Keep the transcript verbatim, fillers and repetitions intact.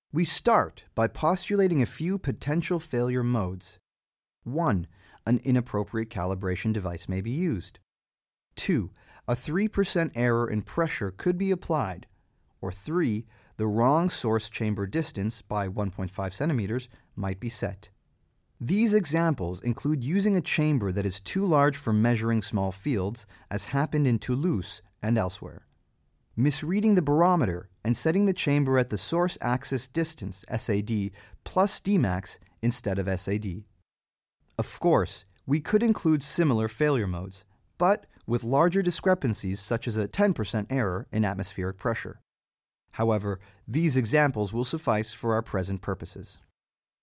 We start by postulating a few potential failure modes. one. An inappropriate calibration device may be used. two. A three percent error in pressure could be applied. Or three. The wrong source chamber distance by one point five centimeters might be set. These examples include using a chamber that is too large for measuring small fields, as happened in Toulouse and elsewhere. Misreading the barometer and setting the chamber at the source axis distance, S A D, plus D max instead of S A D. Of course, we could include similar failure modes, but with larger discrepancies such as a ten percent error in atmospheric pressure. However, these examples will suffice for our present purposes.